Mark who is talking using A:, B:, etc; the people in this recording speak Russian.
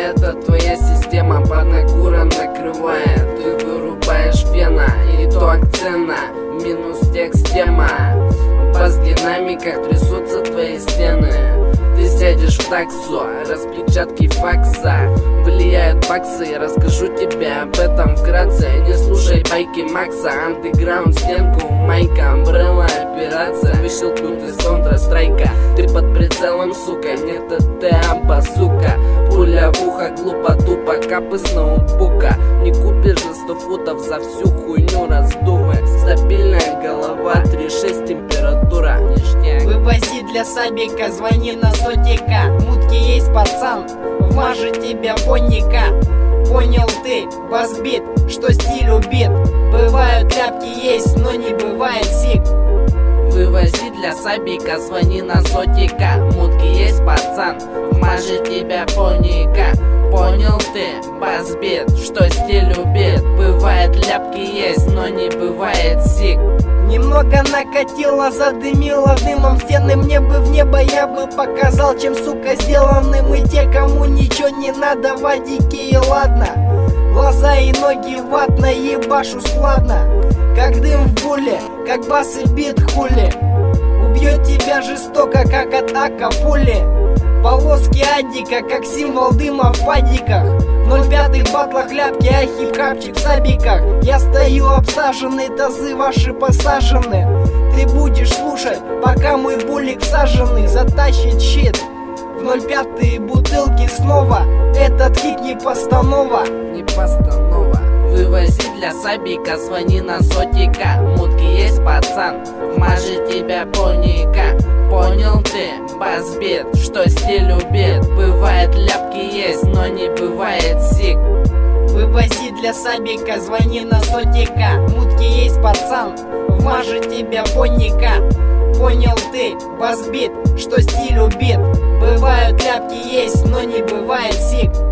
A: это твоя система под накуром накрывает. Ты вырубаешь фена, итог цена, минус текст тема. Бас в динамиках трясутся твои стены. Ты сядешь в таксу, распечатки факса влияют баксы, я расскажу тебе об этом вкратце. Не слушай байки Макса, андеграунд, стенку, майка, амбрелла, операция. Выщелкнут из контрастрайка, ты под прицелом, сука, нет это сука. Пуля в ухо, глупо, тупо, капы с ноутбука. Не купишь за 100 футов, за всю хуйню раздувай. Стабильная голова, 3,6 температура, ништяк.
B: Вывози для сабика, звони на сотика. Мутки есть, пацан, вмажет тебя бонника. Понял ты, басбит, что стиль убит. Бывают ляпки есть, но не бывает сик.
A: Вывози для сабика, звони на сотика. Мутки есть, пацан, вмажет тебя бонника. Понял ты, басбит, что стиль убит. Бывает ляпки есть, но не бывает сик.
B: Немного накатило, задымило дымом стены. Мне бы в небо, я бы показал, чем, сука, сделаны мы те, кому ничего не надо, вадики и ладно. Глаза и ноги ватно, ебашу складно, как дым в буле, как бас и бит хули. Убьет тебя жестоко, как атака пули. Полоски адика, как символ дыма в падиках. В 0,5 батлах ляпки, а хип-хапчик в сабиках. Я стою обсаженный, тазы ваши посажены. Ты будешь слушать, пока мой булик всаженный затащит щит. В 0,5 бутылки снова, этот хит не постанова.
A: Не постанова. Вывози для сабика, звони на сотика. Мутки есть, пацан, вмажет тебя бонника. Понял ты, басбит, что стиль убит. Бывает ляпки есть, но не бывает сик.
B: Вывози для сабика, звони на сотика. Мутки есть, пацан, вмажет тебя бонника. Понял ты, басбит, что стиль убит. Бывают ляпки есть, но не бывает сик.